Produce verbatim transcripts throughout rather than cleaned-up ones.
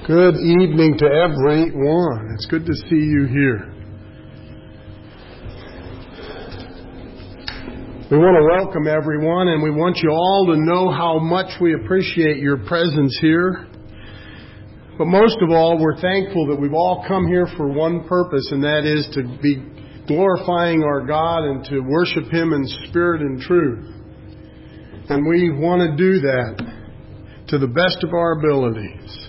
Good evening to everyone. It's good to see you here. We want to welcome everyone, and we want you all to know how much we appreciate your presence here. But most of all, we're thankful that we've all come here for one purpose, and that is to be glorifying our God and to worship Him in spirit and truth. And we want to do that to the best of our abilities.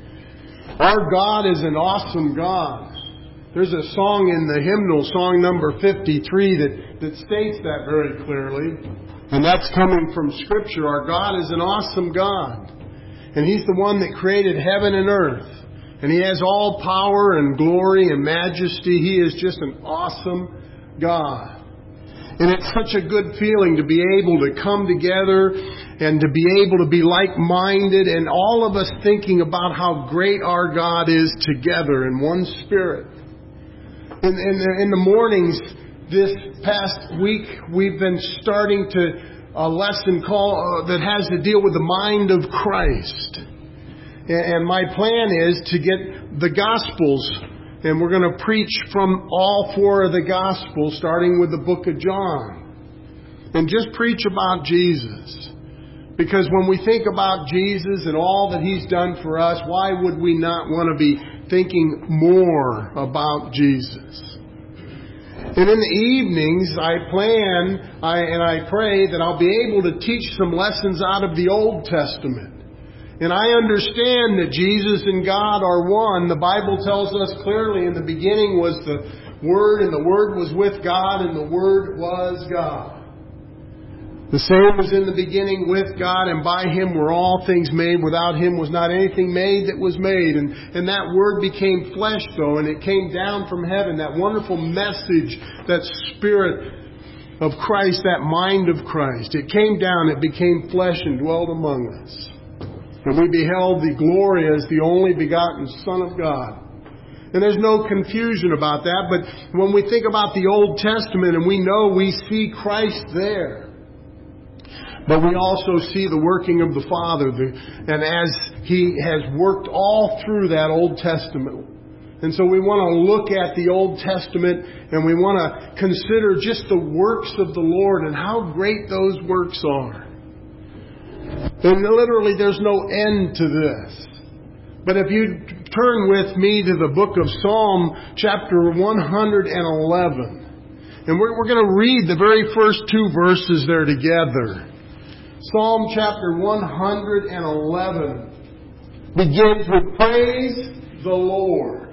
Our God is an awesome God. There's a song in the hymnal, song number fifty-three, that, that states that very clearly. And that's coming from Scripture. Our God is an awesome God. And He's the one that created heaven and earth. And He has all power and glory and majesty. He is just an awesome God. And it's such a good feeling to be able to come together and to be able to be like-minded and all of us thinking about how great our God is together in one spirit. In, in, the, in the mornings this past week, we've been starting to a lesson call uh, that has to deal with the mind of Christ. And, and my plan is to get the Gospels. And we're going to preach from all four of the Gospels, starting with the book of John. And just preach about Jesus. Because when we think about Jesus and all that He's done for us, why would we not want to be thinking more about Jesus? And in the evenings, I plan I, and I pray that I'll be able to teach some lessons out of the Old Testament. And I understand that Jesus and God are one. The Bible tells us clearly in the beginning was the Word, and the Word was with God, and the Word was God. The same was in the beginning with God, and by Him were all things made. Without Him was not anything made that was made. And, and that Word became flesh, though, and it came down from heaven. That wonderful message, that Spirit of Christ, that mind of Christ. It came down, it became flesh and dwelt among us. And we beheld the glory as the only begotten Son of God. And there's no confusion about that. But when we think about the Old Testament and we know we see Christ there. But we also see the working of the Father. And as He has worked all through that Old Testament. And so we want to look at the Old Testament and we want to consider just the works of the Lord and how great those works are. And literally there's no end to this. But if you turn with me to the book of Psalm chapter one hundred eleven. And we're, we're going to read the very first two verses there together. Psalm chapter one hundred eleven begins with praise the Lord.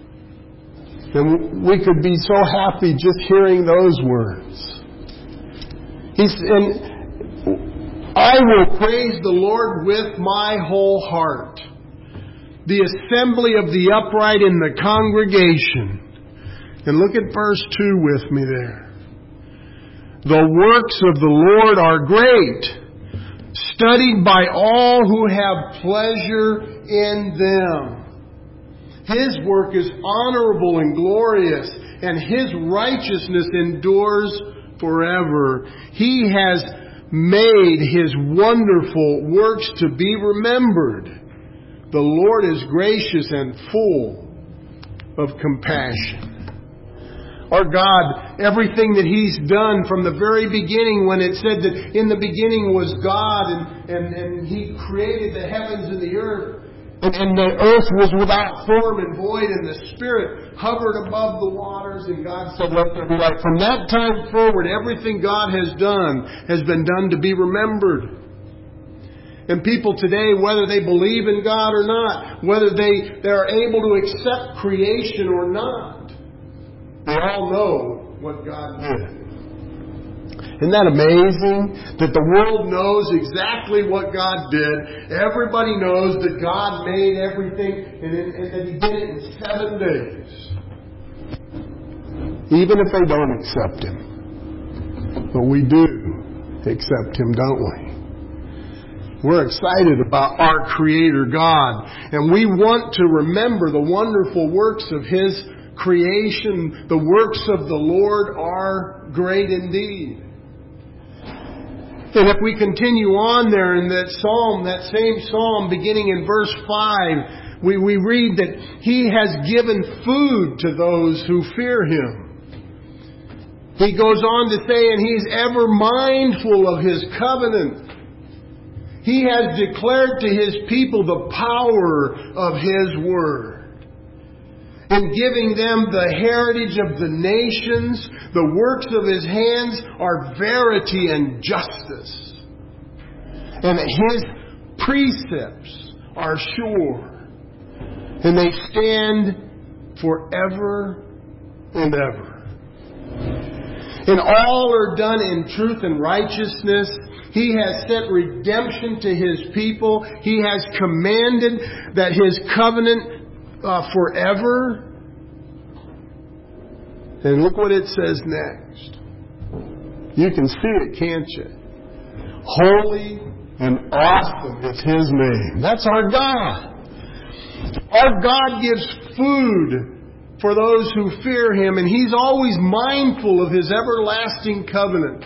And we could be so happy just hearing those words. He's and I will praise the Lord with my whole heart. The assembly of the upright in the congregation. And look at verse two with me there. The works of the Lord are great, studied by all who have pleasure in them. His work is honorable and glorious, and His righteousness endures forever. He has made His wonderful works to be remembered. The Lord is gracious and full of compassion. Our God, everything that He's done from the very beginning, when it said that in the beginning was God and, and, and He created the heavens and the earth, and, and the earth was without form and void, and the Spirit hovered above the waters, and God said, let there be light. From that time forward, everything God has done has been done to be remembered. And people today, whether they believe in God or not, whether they, they are able to accept creation or not, they all know what God did. Isn't that amazing? That the world knows exactly what God did. Everybody knows that God made everything and, it, and that He did it in seven days. Even if they don't accept Him. But we do accept Him, don't we? We're excited about our Creator God. And we want to remember the wonderful works of His creation. The works of the Lord are great indeed. And if we continue on there in that psalm, that same psalm beginning in verse five, we, we read that He has given food to those who fear Him. He goes on to say, and He's ever mindful of His covenant. He has declared to His people the power of His word. In giving them the heritage of the nations, the works of His hands are verity and justice. And that His precepts are sure. And they stand forever and ever. And all are done in truth and righteousness. He has sent redemption to His people. He has commanded that His covenant uh, forever. And look what it says next. You can see it, can't you? Holy and awesome is His name. That's our God. Our God gives food for those who fear Him, and He's always mindful of His everlasting covenant.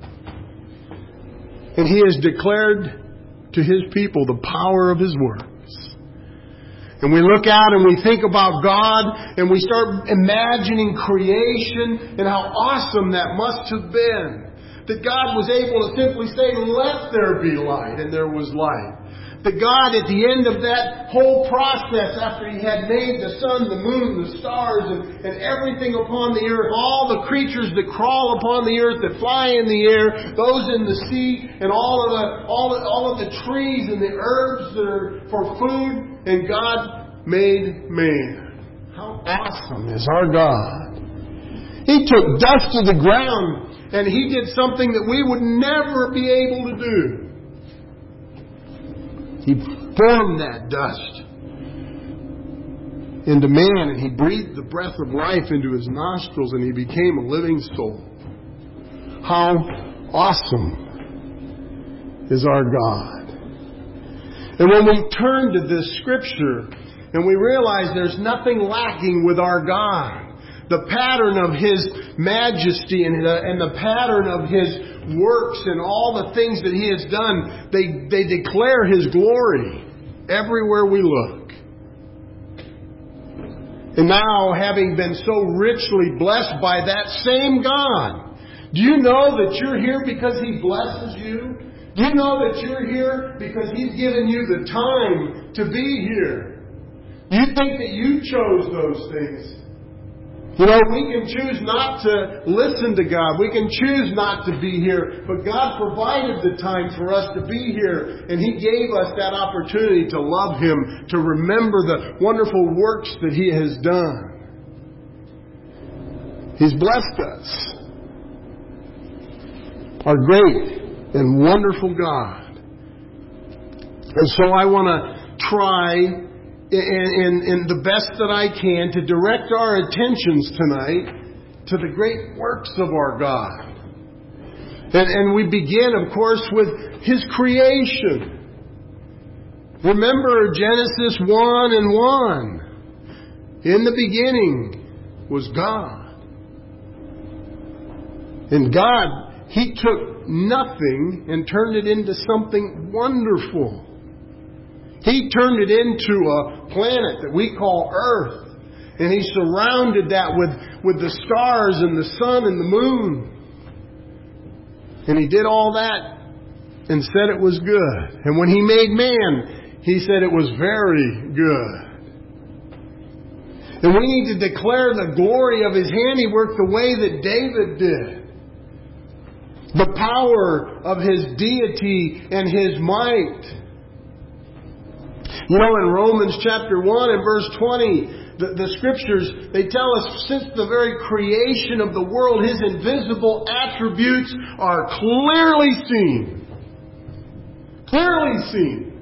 And He has declared to His people the power of His works. And we look out and we think about God, and we start imagining creation and how awesome that must have been. That God was able to simply say, "Let there be light," and there was light. That God, at the end of that whole process, after He had made the sun, the moon, the stars, and, and everything upon the earth, all the creatures that crawl upon the earth, that fly in the air, those in the sea, and all of the all of, all of the trees and the herbs that are for food, and God made man. How awesome is our God! He took dust to the ground, and He did something that we would never be able to do. He formed that dust into man, and He breathed the breath of life into his nostrils, and he became a living soul. How awesome is our God. And when we turn to this Scripture and we realize there's nothing lacking with our God, the pattern of His majesty and the, and the pattern of His works and all the things that He has done, they, they declare His glory everywhere we look. And now, having been so richly blessed by that same God, do you know that you're here because He blesses you? Do you know that you're here because He's given you the time to be here? Do you think that you chose those things? You know, we can choose not to listen to God. We can choose not to be here. But God provided the time for us to be here. And He gave us that opportunity to love Him, to remember the wonderful works that He has done. He's blessed us. Our great and wonderful God. And so I want to try In, in the best that I can to direct our attentions tonight to the great works of our God. And, and we begin, of course, with His creation. Remember Genesis one and one. In the beginning was God. And God, He took nothing and turned it into something wonderful. He turned it into a planet that we call Earth. And He surrounded that with, with the stars and the sun and the moon. And He did all that and said it was good. And when He made man, He said it was very good. And we need to declare the glory of His handiwork the way that David did. The power of His deity and His might. You know, in Romans chapter one and verse twenty, the, the Scriptures, they tell us since the very creation of the world, His invisible attributes are clearly seen. Clearly seen.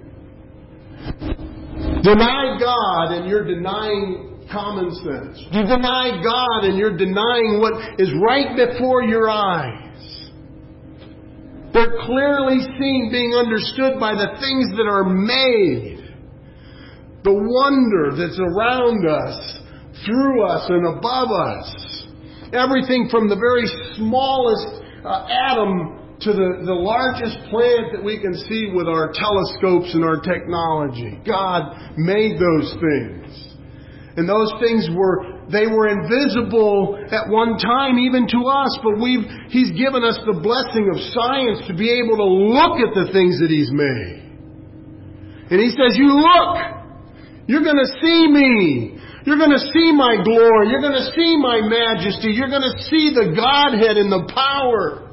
Deny God and you're denying common sense. You deny God and you're denying what is right before your eyes. They're clearly seen, being understood by the things that are made. The wonder that's around us, through us and above us. Everything from the very smallest uh, atom to the, the largest planet that we can see with our telescopes and our technology. God made those things. And those things were, they were invisible at one time even to us, but we've, He's given us the blessing of science to be able to look at the things that He's made. And He says, you look! You're going to see me. You're going to see my glory. You're going to see my majesty. You're going to see the Godhead and the power.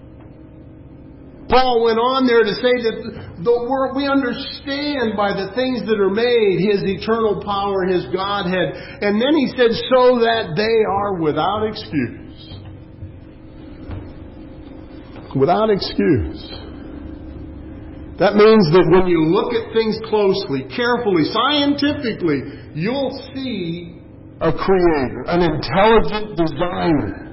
Paul went on there to say that the word we understand by the things that are made, His eternal power, His Godhead. And then he said, so that they are without excuse. Without excuse. That means that when you look at things closely, carefully, scientifically, you'll see a creator, an intelligent designer.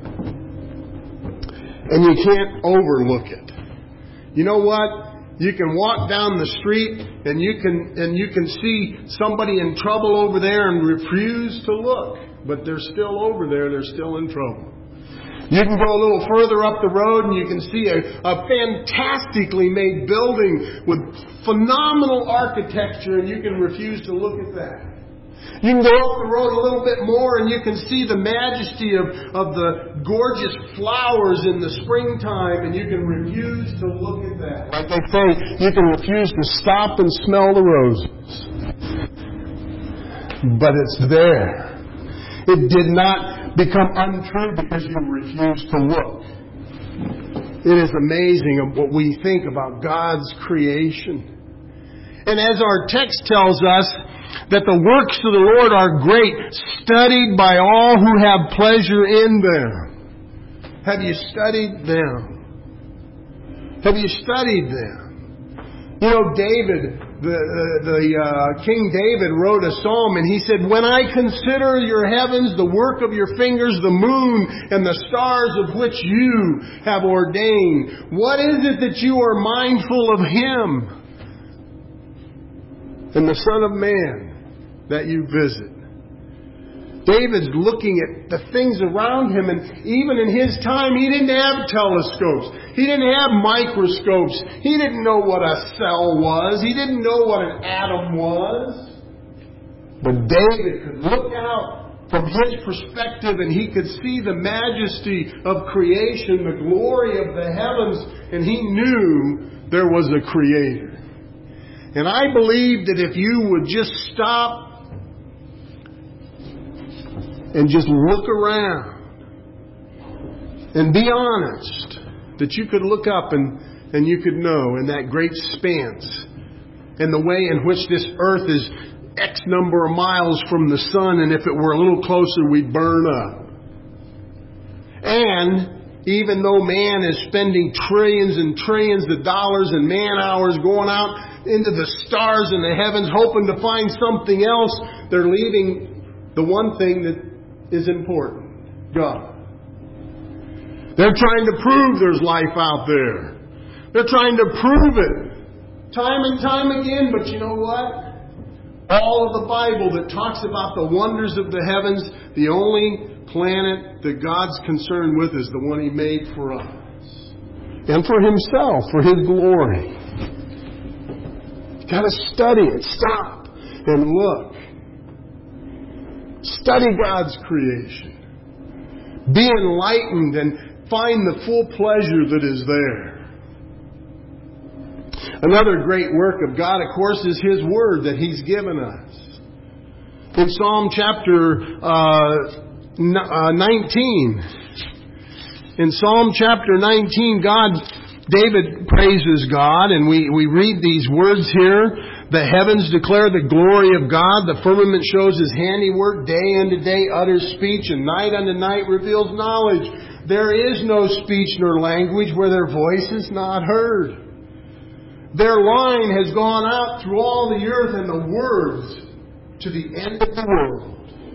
And you can't overlook it. You know what? You can walk down the street and you can and you can see somebody in trouble over there and refuse to look. But they're still over there, they're still in trouble. You can go a little further up the road and you can see a, a fantastically made building with phenomenal architecture, and you can refuse to look at that. You can go up the road a little bit more and you can see the majesty of, of the gorgeous flowers in the springtime, and you can refuse to look at that. Like they say, you can refuse to stop and smell the roses. But it's there. It did not become untrue because you refuse to look. It is amazing what we think about God's creation. And as our text tells us, that the works of the Lord are great, studied by all who have pleasure in them. Have you studied them? Have you studied them? You know, David, the, the uh, King David wrote a psalm, and he said, when I consider your heavens, the work of your fingers, the moon and the stars of which you have ordained, what is it that you are mindful of Him? And the Son of Man that you visit. David's looking at the things around him, and even in his time, he didn't have telescopes. He didn't have microscopes. He didn't know what a cell was. He didn't know what an atom was. But David could look out from his perspective, and he could see the majesty of creation, the glory of the heavens, and he knew there was a Creator. And I believe that if you would just stop and just look around and be honest, that you could look up and, and you could know in that great expanse and the way in which this earth is X number of miles from the sun, and if it were a little closer, we'd burn up. And even though man is spending trillions and trillions of dollars and man hours going out into the stars in the heavens hoping to find something else, they're leaving the one thing that is important, God. They're trying to prove there's life out there. They're trying to prove it time and time again, but you know what? All of the Bible that talks about the wonders of the heavens, the only planet that God's concerned with is the one He made for us. And for Himself, for His glory. Got to study it. Stop and look. Study God's creation. Be enlightened and find the full pleasure that is there. Another great work of God, of course, is His Word that He's given us. In Psalm chapter uh, nineteen, in Psalm chapter nineteen, God David praises God, and we, we read these words here. The heavens declare the glory of God. The firmament shows His handiwork. Day unto day utters speech, and night unto night reveals knowledge. There is no speech nor language where their voice is not heard. Their line has gone out through all the earth, and the words to the end of the world.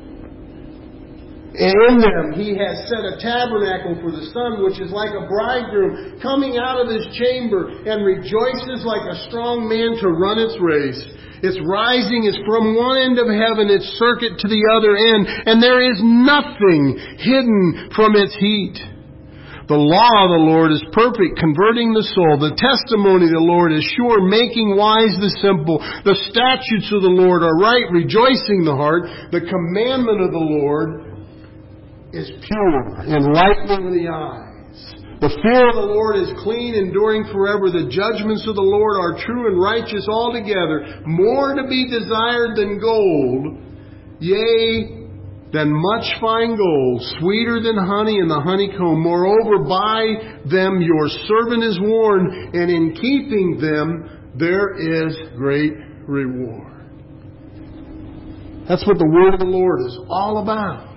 And in them He has set a tabernacle for the sun, which is like a bridegroom coming out of his chamber, and rejoices like a strong man to run its race. Its rising is from one end of heaven, its circuit to the other end, and there is nothing hidden from its heat. The law of the Lord is perfect, converting the soul. The testimony of the Lord is sure, making wise the simple. The statutes of the Lord are right, rejoicing the heart. The commandment of the Lord is pure, enlightening the eyes. The fear of the Lord is clean, enduring forever. The judgments of the Lord are true and righteous altogether. More to be desired than gold, yea, than much fine gold, sweeter than honey in the honeycomb. Moreover, by them your servant is warned, and in keeping them there is great reward. That's what the word of the Lord is all about.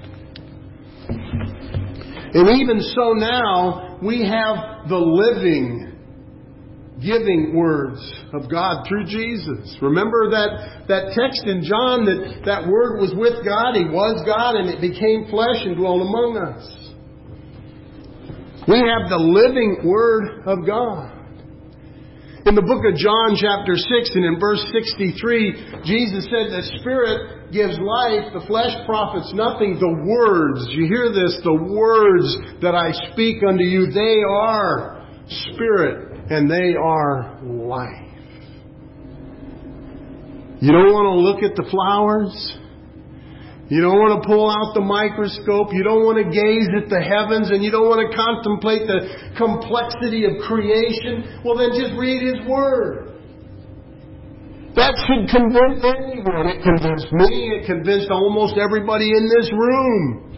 And even so now, we have the living, giving words of God through Jesus. Remember that, that text in John that that Word was with God, He was God, and it became flesh and dwelt among us. We have the living Word of God. In the book of John chapter six and in verse sixty-three, Jesus said the Spirit gives life, the flesh profits nothing. The words, you hear this, the words that I speak unto you, they are Spirit. And they are life. You don't want to look at the flowers. You don't want to pull out the microscope. You don't want to gaze at the heavens. And you don't want to contemplate the complexity of creation. Well, then just read His Word. That should convince anyone. It convinced me. It convinced almost everybody in this room.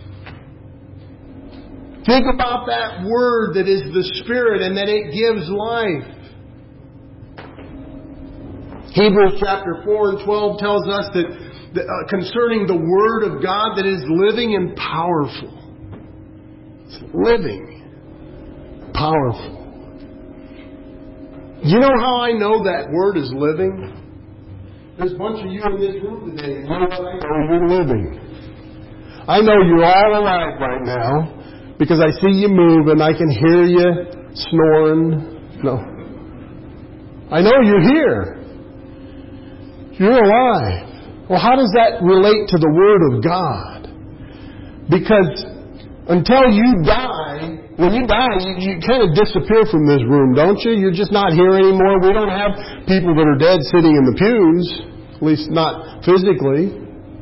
Think about that Word that is the Spirit and that it gives life. Hebrews chapter four and twelve tells us that, that uh, concerning the Word of God that is living and powerful. It's living, powerful. You know how I know that Word is living? There's a bunch of you in this room today. You know what I know? You're living. I know you're all alive right now. Because I see you move and I can hear you snoring. No. I know you're here. You're alive. Well, how does that relate to the Word of God? Because until you die, when you die, you, you kind of disappear from this room, don't you? You're just not here anymore. We don't have people that are dead sitting in the pews, at least not physically.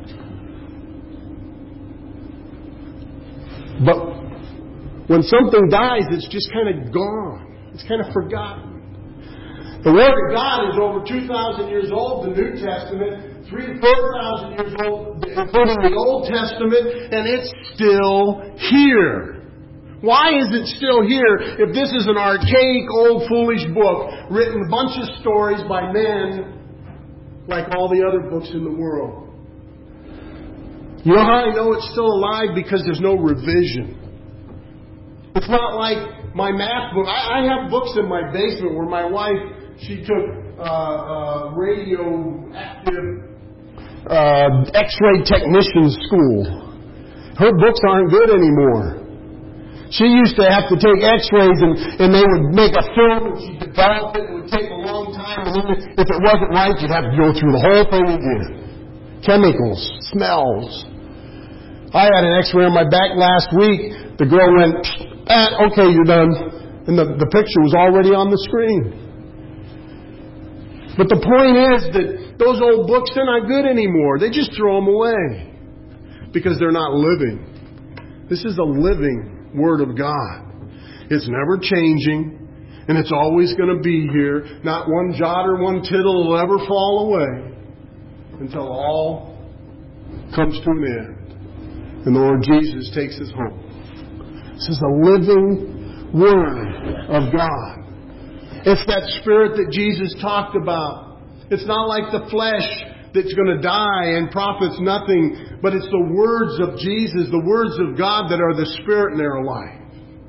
But when something dies, it's just kind of gone. It's kind of forgotten. The Word of God is over two thousand years old, the New Testament, three to four thousand years old, including the Old Testament, and it's still here. Why is it still here if this is an archaic, old, foolish book written a bunch of stories by men like all the other books in the world? You know how I know it's still alive? Because there's no revision. It's not like my math book. I, I have books in my basement where my wife, she took uh, uh, radioactive uh, X-ray technician school. Her books aren't good anymore. She used to have to take X-rays and, and they would make a film and she'd develop it. It would take a long time. And then if it wasn't right, you'd have to go through the whole thing again. Chemicals, smells. I had an X-ray on my back last week. The girl went, ah, okay, you're done. And the, the picture was already on the screen. But the point is that those old books, they're not good anymore. They just throw them away. Because they're not living. This is a living Word of God. It's never changing. And it's always going to be here. Not one jot or one tittle will ever fall away. Until all comes to an end. And the Lord Jesus takes us home. This is a living Word of God. It's that Spirit that Jesus talked about. It's not like the flesh that's going to die and profits nothing, but it's the words of Jesus, the words of God that are the Spirit in their life.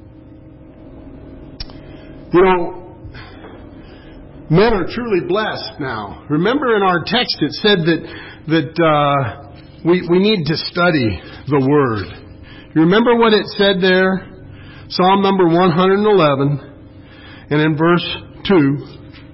You know, men are truly blessed now. Remember in our text it said that that uh, we we need to study the Word. You remember what it said there? Psalm number one eleven, and in verse two.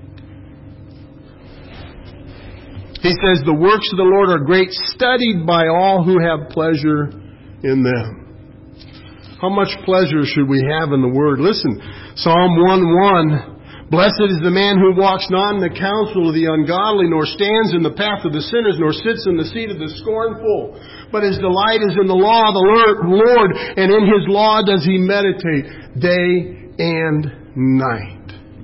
He says, the works of the Lord are great, studied by all who have pleasure in them. How much pleasure should we have in the Word? Listen, Psalm one one, blessed is the man who walks not in the counsel of the ungodly, nor stands in the path of the sinners, nor sits in the seat of the scornful. But his delight is in the law of the Lord, and in His law does he meditate day and night.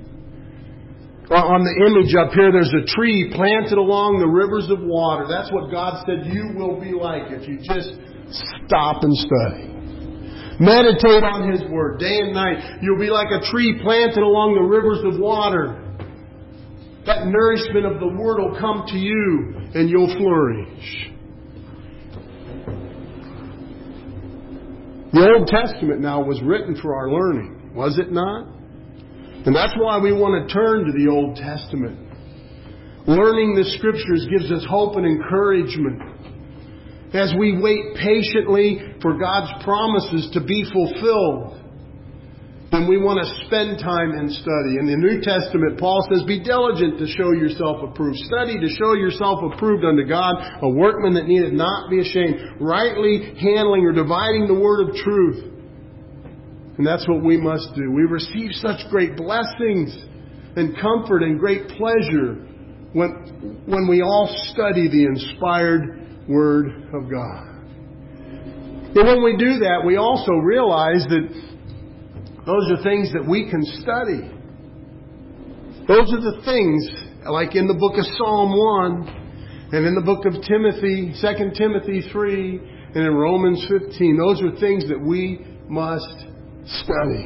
On the image up here, there's a tree planted along the rivers of water. That's what God said you will be like if you just stop and study. Meditate on His Word day and night. You'll be like a tree planted along the rivers of water. That nourishment of the Word will come to you and you'll flourish. The Old Testament now was written for our learning, was it not? And that's why we want to turn to the Old Testament. Learning the Scriptures gives us hope and encouragement. As we wait patiently for God's promises to be fulfilled, then we want to spend time in study. In the New Testament, Paul says, be diligent to show yourself approved. Study to show yourself approved unto God, a workman that needeth not be ashamed, rightly handling or dividing the word of truth. And that's what we must do. We receive such great blessings and comfort and great pleasure when, when we all study the inspired Word of God. And when we do that, we also realize that those are things that we can study. Those are the things, like in the book of Psalm one, and in the book of Timothy, Second Timothy three, and in Romans fifteen. Those are things that we must study.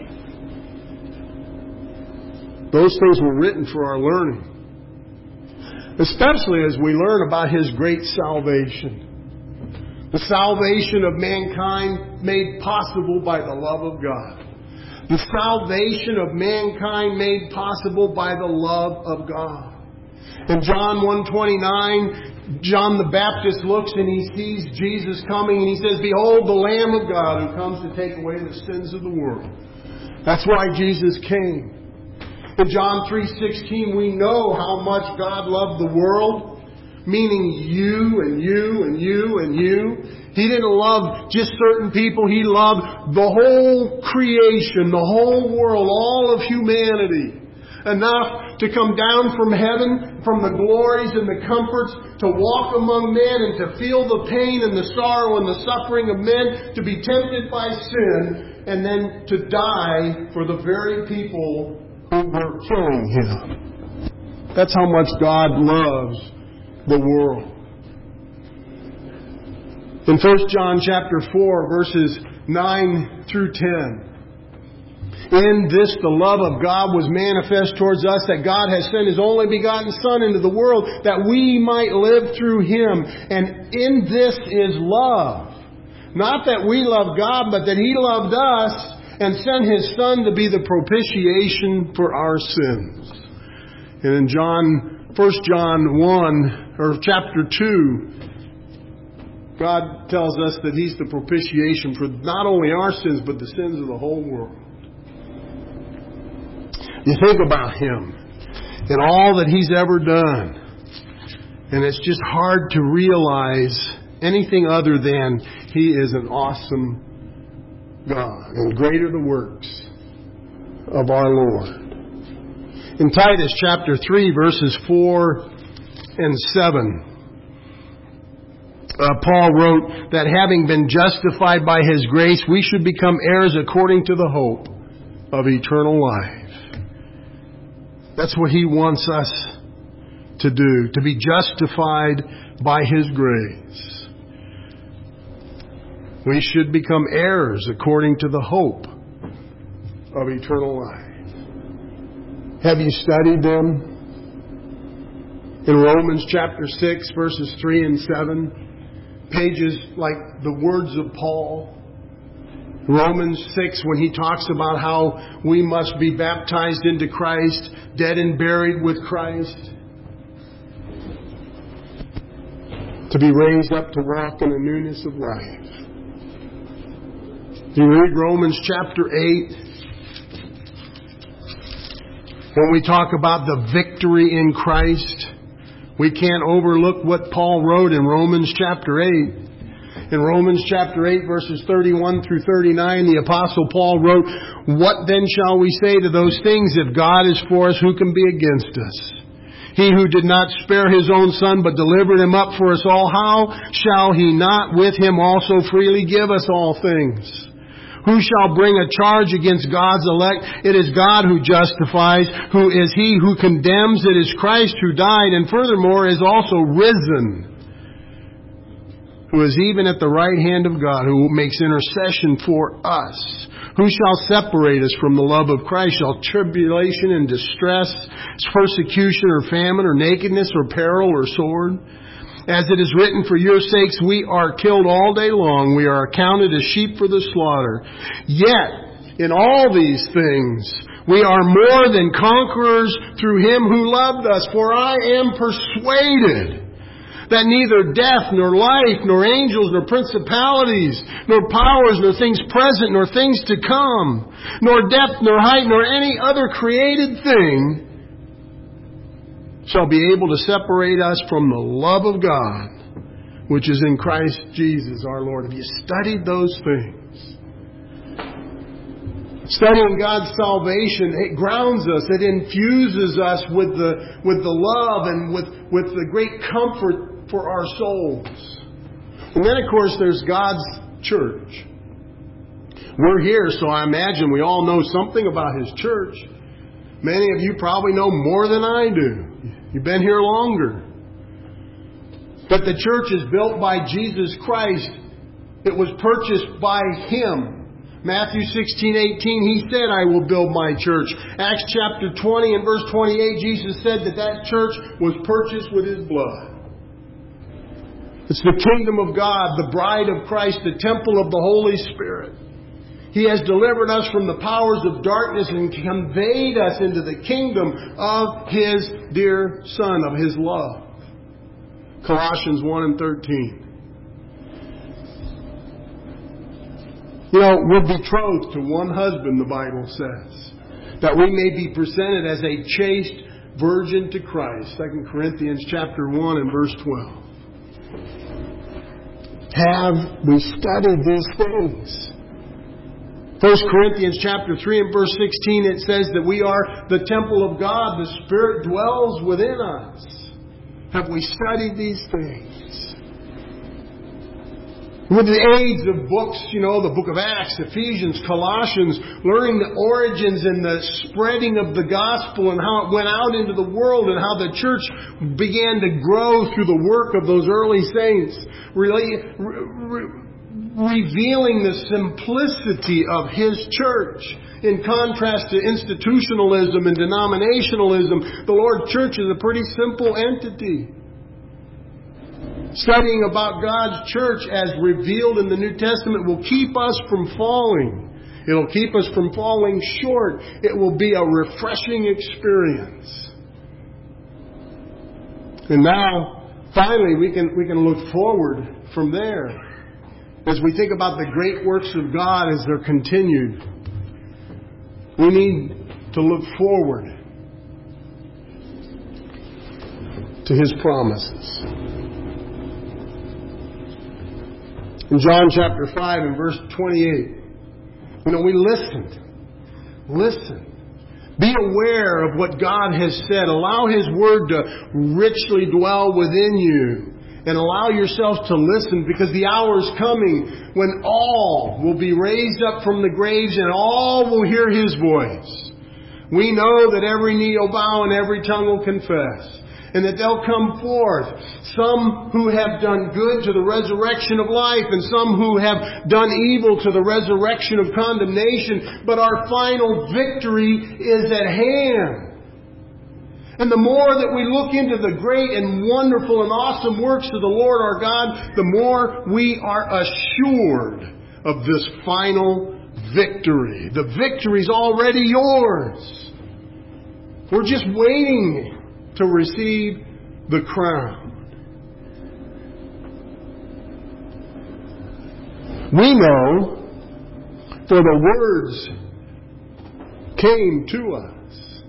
Those things were written for our learning. Especially as we learn about His great salvation. The salvation of mankind made possible by the love of God. The salvation of mankind made possible by the love of God. In John one twenty-nine, John the Baptist looks and he sees Jesus coming and he says, behold the Lamb of God who comes to take away the sins of the world. That's why Jesus came. In John three sixteen, we know how much God loved the world, meaning you and you and you and you. He didn't love just certain people. He loved the whole creation, the whole world, all of humanity. Enough to come down from heaven, from the glories and the comforts, to walk among men and to feel the pain and the sorrow and the suffering of men, to be tempted by sin, and then to die for the very people who were killing Him. That's how much God loves the world. In First John chapter four, verses nine through ten, in this the love of God was manifest towards us, that God has sent His only begotten Son into the world, that we might live through Him. And in this is love. Not that we love God, but that He loved us and sent His Son to be the propitiation for our sins. And in John, First John one, or chapter two, God tells us that He's the propitiation for not only our sins, but the sins of the whole world. You think about Him and all that He's ever done, and it's just hard to realize anything other than He is an awesome God, and great are the works of our Lord. In Titus chapter three, verses four and seven, uh, Paul wrote that having been justified by His grace, we should become heirs according to the hope of eternal life. That's what He wants us to do, to be justified by His grace. We should become heirs according to the hope of eternal life. Have you studied them? In Romans chapter six, verses three and seven, pages like the words of Paul. Romans six, when he talks about how we must be baptized into Christ, dead and buried with Christ, to be raised up to walk in the newness of life. You read Romans chapter eight, when we talk about the victory in Christ, we can't overlook what Paul wrote in Romans chapter eight. In Romans chapter eight, verses thirty-one through thirty-nine, the Apostle Paul wrote, "What then shall we say to those things? If God is for us, who can be against us? He who did not spare His own Son, but delivered Him up for us all, how shall He not with Him also freely give us all things? Who shall bring a charge against God's elect? It is God who justifies. Who is He who condemns? It is Christ who died, and furthermore is also risen, who is even at the right hand of God, who makes intercession for us. Who shall separate us from the love of Christ? Shall tribulation and distress, persecution or famine or nakedness or peril or sword? As it is written, for your sakes we are killed all day long. We are accounted as sheep for the slaughter. Yet, in all these things, we are more than conquerors through Him who loved us. For I am persuaded that neither death, nor life, nor angels, nor principalities, nor powers, nor things present, nor things to come, nor depth, nor height, nor any other created thing shall be able to separate us from the love of God, which is in Christ Jesus our Lord. Have you studied those things? Studying God's salvation, it grounds us, it infuses us with the with the love and with, with the great comfort for our souls. And then, of course, there's God's church. We're here, so I imagine we all know something about His church. Many of you probably know more than I do. You've been here longer. But the church is built by Jesus Christ. It was purchased by Him. Matthew sixteen eighteen, He said, I will build my church. Acts chapter twenty and verse twenty-eight, Jesus said that that church was purchased with His blood. It's the kingdom of God, the bride of Christ, the temple of the Holy Spirit. He has delivered us from the powers of darkness and conveyed us into the kingdom of His dear Son, of His love. Colossians one and thirteen. You know, we're betrothed to one husband, the Bible says, that we may be presented as a chaste virgin to Christ. Second Corinthians chapter one and verse twelve. Have we studied these things? First Corinthians chapter three and verse sixteen, it says that we are the temple of God. The Spirit dwells within us. Have we studied these things? With the aids of books, you know, the book of Acts, Ephesians, Colossians, learning the origins and the spreading of the gospel and how it went out into the world and how the church began to grow through the work of those early saints, really re- re- revealing the simplicity of His church. In contrast to institutionalism and denominationalism, the Lord's church is a pretty simple entity. Studying about God's church as revealed in the New Testament will keep us from falling. It'll keep us from falling short. It will be a refreshing experience. And now, finally, we can we can look forward from there. As we think about the great works of God as they're continued, we need to look forward to His promises. In John chapter five and verse twenty-eight, you know, we listened. Listen. Be aware of what God has said. Allow His Word to richly dwell within you. And allow yourselves to listen, because the hour is coming when all will be raised up from the graves and all will hear His voice. We know that every knee will bow and every tongue will confess. And that they'll come forth, some who have done good to the resurrection of life, and some who have done evil to the resurrection of condemnation. But our final victory is at hand. And the more that we look into the great and wonderful and awesome works of the Lord our God, the more we are assured of this final victory. The victory's already yours. We're just waiting to receive the crown. We know, for the words came to us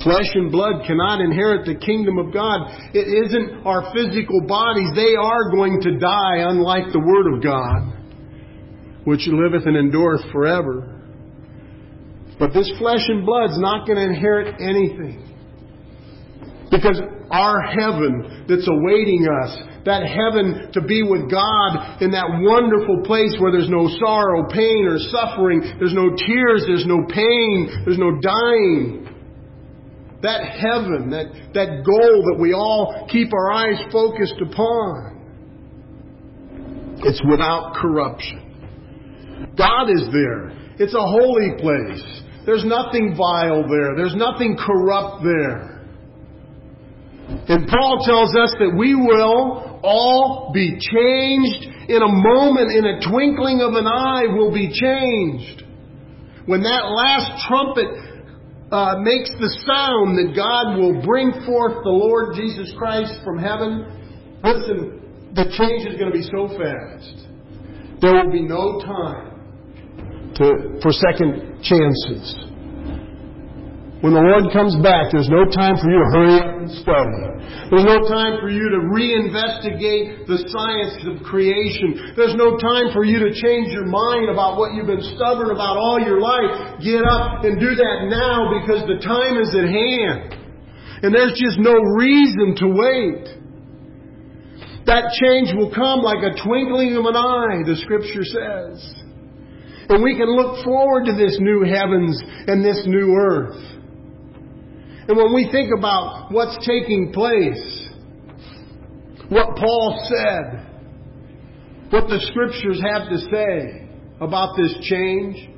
Flesh and blood cannot inherit the kingdom of God. It isn't our physical bodies. They are going to die, unlike the Word of God, which liveth and endureth forever. But this flesh and blood's not going to inherit anything. Because our heaven that's awaiting us, that heaven to be with God in that wonderful place where there's no sorrow, pain, or suffering, there's no tears, there's no pain, there's no dying. That heaven, that, that goal that we all keep our eyes focused upon, it's without corruption. God is there. It's a holy place. There's nothing vile there. There's nothing corrupt there. And Paul tells us that we will all be changed in a moment, in a twinkling of an eye will be changed. When that last trumpet uh, makes the sound that God will bring forth the Lord Jesus Christ from heaven, listen, the change is going to be so fast. There will be no time to, for second chances. When the Lord comes back, there's no time for you to hurry up and study. There's no time for you to reinvestigate the science of creation. There's no time for you to change your mind about what you've been stubborn about all your life. Get up and do that now, because the time is at hand. And there's just no reason to wait. That change will come like a twinkling of an eye, the Scripture says. And we can look forward to this new heavens and this new earth. And when we think about what's taking place, what Paul said, what the Scriptures have to say about this change,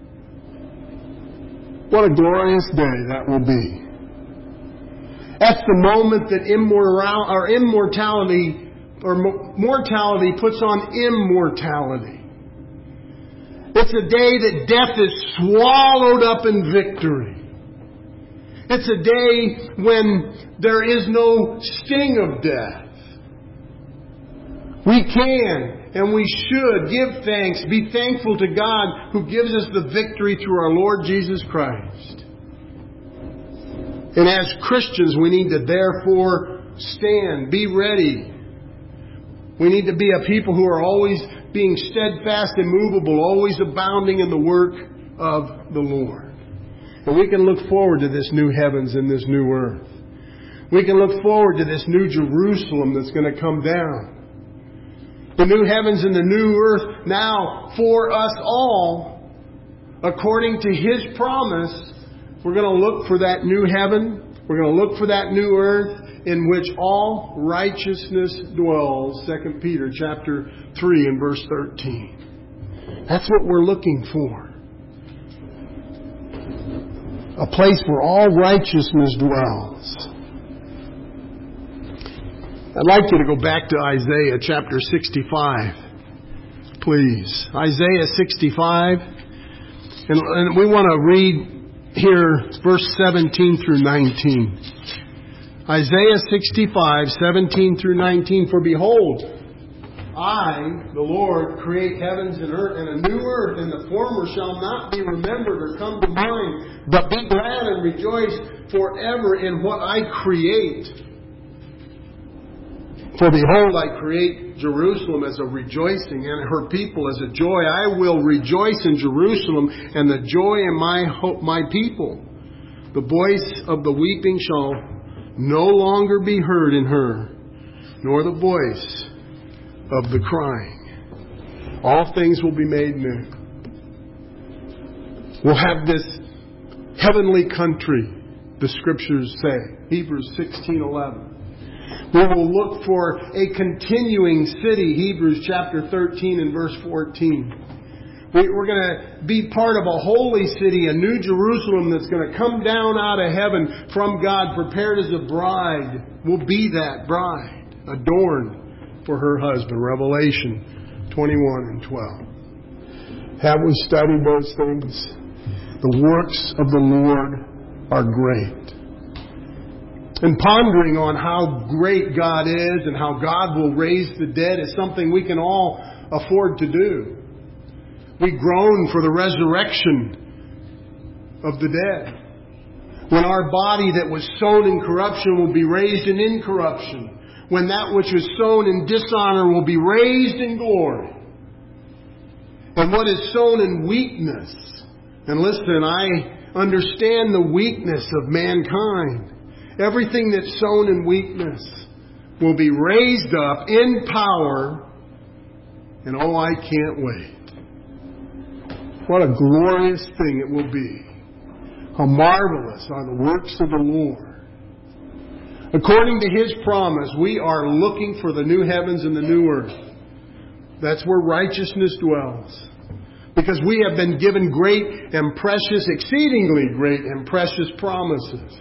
what a glorious day that will be. That's the moment that immoral, or immortality or mortality puts on immortality. It's a day that death is swallowed up in victory. It's a day when there is no sting of death. We can and we should give thanks, be thankful to God who gives us the victory through our Lord Jesus Christ. And as Christians, we need to therefore stand, be ready. We need to be a people who are always being steadfast, immovable, always abounding in the work of the Lord. And we can look forward to this new heavens and this new earth. We can look forward to this new Jerusalem that's going to come down. The new heavens and the new earth now for us all, according to His promise. We're going to look for that new heaven. We're going to look for that new earth in which all righteousness dwells. Second Peter chapter three and verse thirteen. That's what we're looking for. A place where all righteousness dwells. I'd like you to go back to Isaiah chapter sixty-five. Please. Isaiah sixty-five. And, and we want to read here verse seventeen through nineteen. Isaiah sixty-five, seventeen through nineteen. For behold, I, the Lord, create heavens and earth and a new earth, and the former shall not be remembered or come to mind. But be glad and rejoice forever in what I create. For behold, I create Jerusalem as a rejoicing, and her people as a joy. I will rejoice in Jerusalem, and the joy in my hope, my people. The voice of the weeping shall no longer be heard in her, nor the voice of the crying. All things will be made new. We'll have this heavenly country, the Scriptures say. Hebrews sixteen eleven. We will look for a continuing city. Hebrews chapter thirteen and verse fourteen. We're going to be part of a holy city, a new Jerusalem that's going to come down out of heaven from God, prepared as a bride. We'll be that bride, adorned for her husband. Revelation twenty-one and twelve. Have we studied those things? The works of the Lord are great. And pondering on how great God is and how God will raise the dead is something we can all afford to do. We groan for the resurrection of the dead. When our body that was sown in corruption will be raised in incorruption. When that which was sown in dishonor will be raised in glory. And what is sown in weakness. And listen, I understand the weakness of mankind. Everything that's sown in weakness will be raised up in power. And oh, I can't wait. What a glorious thing it will be. How marvelous are the works of the Lord. According to His promise, we are looking for the new heavens and the new earth. That's where righteousness dwells. Because we have been given great and precious, exceedingly great and precious promises.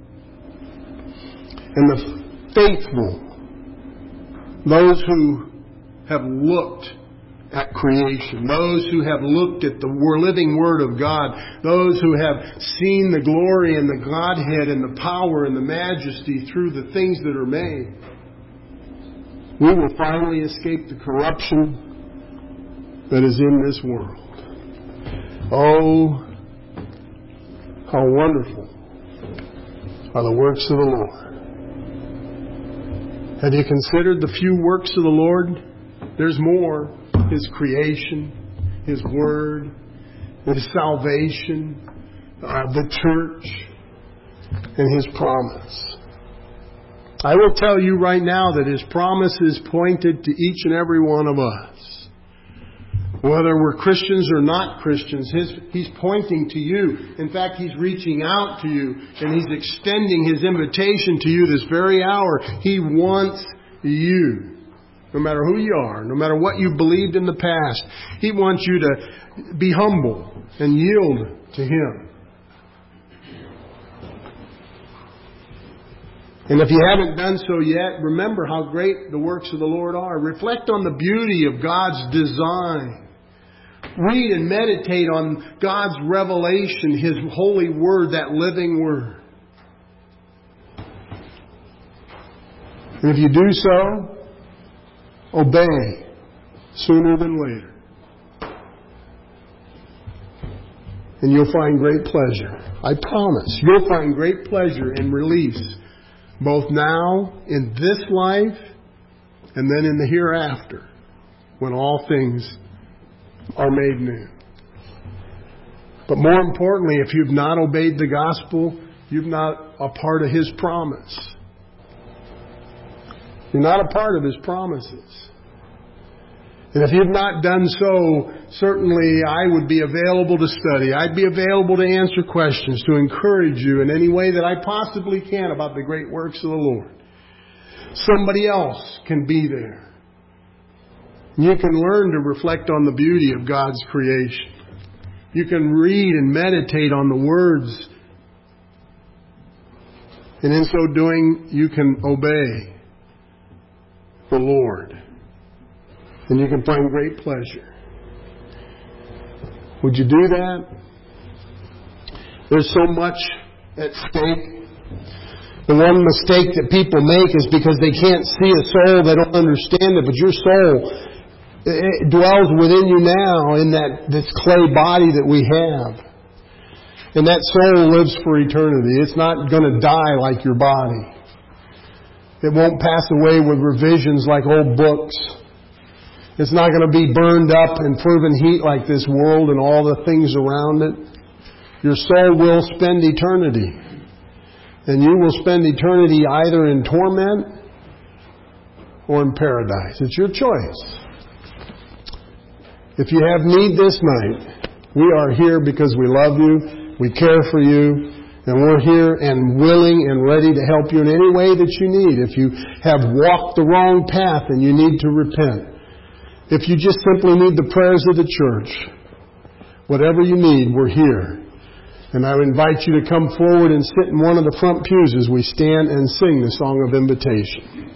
And the faithful, those who have looked at creation, those who have looked at the living Word of God, those who have seen the glory and the Godhead and the power and the majesty through the things that are made, we will finally escape the corruption that is in this world. Oh, how wonderful are the works of the Lord. Have you considered the few works of the Lord? There's more. His creation, His Word, His salvation, uh, the church, and His promise. I will tell you right now that His promise is pointed to each and every one of us. Whether we're Christians or not Christians, his, He's pointing to you. In fact, He's reaching out to you, and He's extending His invitation to you this very hour. He wants you. No matter who you are, no matter what you've believed in the past, He wants you to be humble and yield to Him. And if you haven't done so yet, remember how great the works of the Lord are. Reflect on the beauty of God's design. Read and meditate on God's revelation, His holy Word, that living Word. And if you do so, obey sooner than later. And you'll find great pleasure. I promise. You'll find great pleasure and release both now in this life and then in the hereafter when all things are made new. But more importantly, if you've not obeyed the gospel, you're not a part of His promise. You're not a part of His promises. And if you've not done so, certainly I would be available to study. I'd be available to answer questions, to encourage you in any way that I possibly can about the great works of the Lord. Somebody else can be there. You can learn to reflect on the beauty of God's creation. You can read and meditate on the words. And in so doing, you can obey the Lord. And you can find great pleasure. Would you do that? There's so much at stake. The one mistake that people make is because they can't see a soul, they don't understand it. But your soul, it dwells within you now in that this clay body that we have. And that soul lives for eternity. It's not going to die like your body. It won't pass away with revisions like old books. It's not going to be burned up in fervent heat like this world and all the things around it. Your soul will spend eternity. And you will spend eternity either in torment or in paradise. It's your choice. If you have need this night, we are here because we love you, we care for you, and we're here and willing and ready to help you in any way that you need. If you have walked the wrong path and you need to repent. If you just simply need the prayers of the church, whatever you need, we're here. And I would invite you to come forward and sit in one of the front pews as we stand and sing the song of invitation.